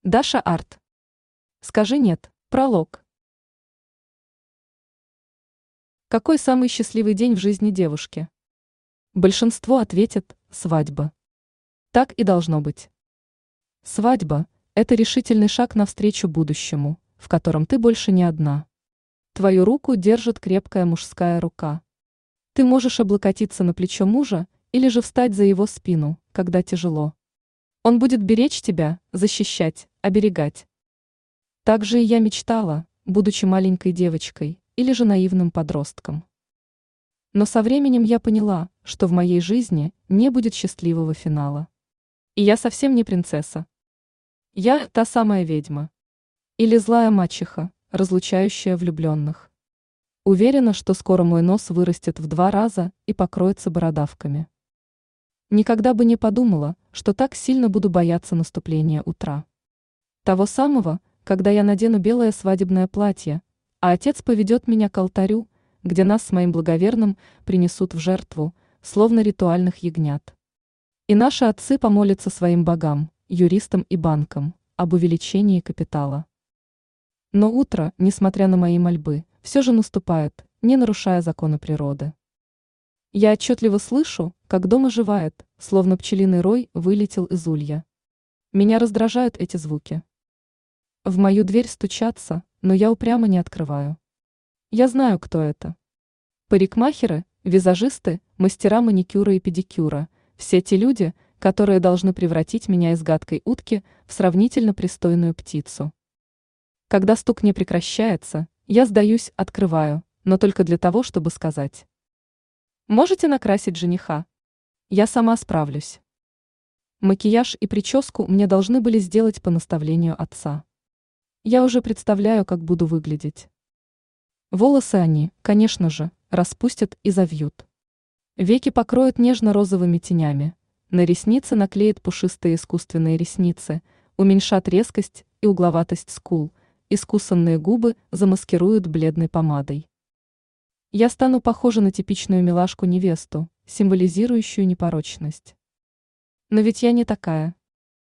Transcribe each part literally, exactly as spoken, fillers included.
Даша Арт. Скажи нет. Пролог. Какой самый счастливый день в жизни девушки? Большинство ответит – свадьба. Так и должно быть. Свадьба – это решительный шаг навстречу будущему, в котором ты больше не одна. Твою руку держит крепкая мужская рука. Ты можешь облокотиться на плечо мужа или же встать за его спину, когда тяжело. Он будет беречь тебя, защищать, оберегать. Так же и я мечтала, будучи маленькой девочкой или же наивным подростком. Но со временем я поняла, что в моей жизни не будет счастливого финала. И я совсем не принцесса. Я та самая ведьма. Или злая мачеха, разлучающая влюбленных. Уверена, что скоро мой нос вырастет в два раза и покроется бородавками. Никогда бы не подумала, что так сильно буду бояться наступления утра. Того самого, когда я надену белое свадебное платье, а отец поведет меня к алтарю, где нас с моим благоверным принесут в жертву, словно ритуальных ягнят. И наши отцы помолятся своим богам, юристам и банкам, об увеличении капитала. Но утро, несмотря на мои мольбы, все же наступает, не нарушая законы природы. Я отчетливо слышу, как дом оживает, словно пчелиный рой вылетел из улья. Меня раздражают эти звуки. В мою дверь стучатся, но я упрямо не открываю. Я знаю, кто это. Парикмахеры, визажисты, мастера маникюра и педикюра – все те люди, которые должны превратить меня из гадкой утки в сравнительно пристойную птицу. Когда стук не прекращается, я сдаюсь, открываю, но только для того, чтобы сказать: «Можете накрасить жениха? Я сама справлюсь». Макияж и прическу мне должны были сделать по наставлению отца. Я уже представляю, как буду выглядеть. Волосы они, конечно же, распустят и завьют. Веки покроют нежно-розовыми тенями, на ресницы наклеят пушистые искусственные ресницы, уменьшат резкость и угловатость скул, искусанные губы замаскируют бледной помадой. Я стану похожа на типичную милашку-невесту, символизирующую непорочность. Но ведь я не такая.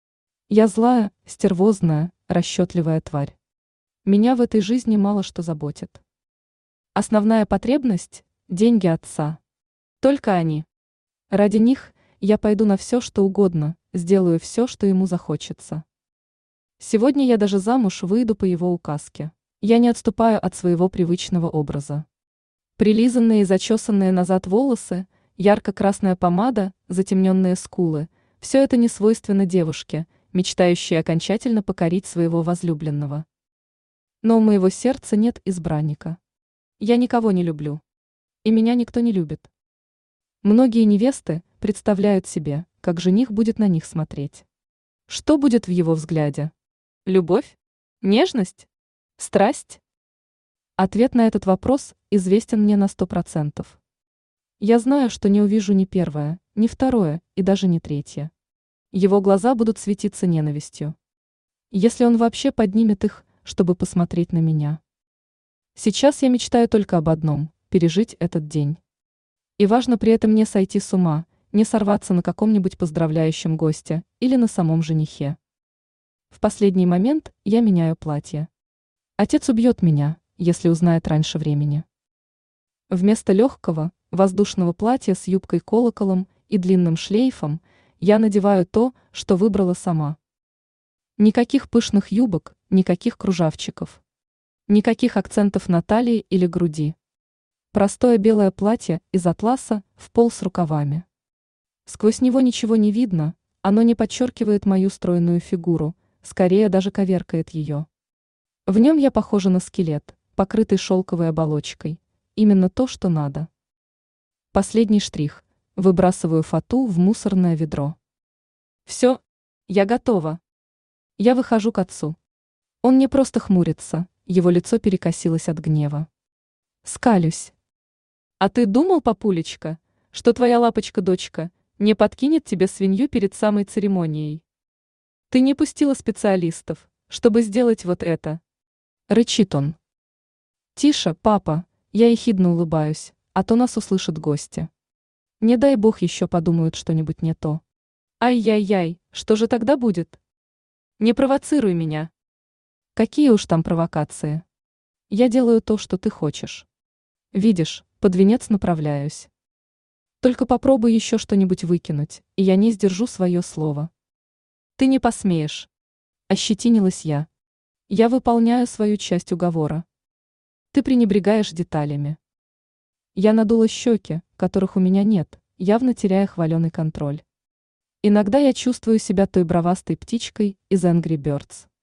Я злая, стервозная, расчетливая тварь. Меня в этой жизни мало что заботит. Основная потребность – деньги отца. Только они. Ради них я пойду на все, что угодно, сделаю все, что ему захочется. Сегодня я даже замуж выйду по его указке. Я не отступаю от своего привычного образа. Прилизанные и зачесанные назад волосы, ярко-красная помада, затемненные скулы – все это не свойственно девушке, мечтающей окончательно покорить своего возлюбленного. Но у моего сердца нет избранника. Я никого не люблю. И меня никто не любит. Многие невесты представляют себе, как жених будет на них смотреть. Что будет в его взгляде? Любовь? Нежность? Страсть? Ответ на этот вопрос известен мне на сто процентов. Я знаю, что не увижу ни первое, ни второе и даже не третье. Его глаза будут светиться ненавистью. Если он вообще поднимет их, чтобы посмотреть на меня. Сейчас я мечтаю только об одном – пережить этот день. И важно при этом не сойти с ума, не сорваться на каком-нибудь поздравляющем госте или на самом женихе. В последний момент я меняю платье. Отец убьет меня, если узнает раньше времени. Вместо легкого, воздушного платья с юбкой-колоколом и длинным шлейфом я надеваю то, что выбрала сама. Никаких пышных юбок, никаких кружавчиков. Никаких акцентов на талии или груди. Простое белое платье из атласа в пол с рукавами. Сквозь него ничего не видно, оно не подчеркивает мою стройную фигуру, скорее даже коверкает ее. В нем я похожа на скелет, покрытый шелковой оболочкой. Именно то, что надо. Последний штрих. Выбрасываю фату в мусорное ведро. Все, я готова. Я выхожу к отцу. Он не просто хмурится, его лицо перекосилось от гнева. Скалюсь. А ты думал, папулечка, что твоя лапочка-дочка не подкинет тебе свинью перед самой церемонией? Ты не пустила специалистов, чтобы сделать вот это. Рычит он. Тише, папа, я ехидно улыбаюсь, а то нас услышат гости. Не дай бог еще подумают что-нибудь не то. Ай-яй-яй, что же тогда будет? Не провоцируй меня. Какие уж там провокации. Я делаю то, что ты хочешь. Видишь, под венец направляюсь. Только попробуй еще что-нибудь выкинуть, и я не сдержу свое слово. Ты не посмеешь. Ощетинилась я. Я выполняю свою часть уговора. Ты пренебрегаешь деталями. Я надула щеки, которых у меня нет, явно теряя хваленый контроль. Иногда я чувствую себя той бровастой птичкой из Angry Birds.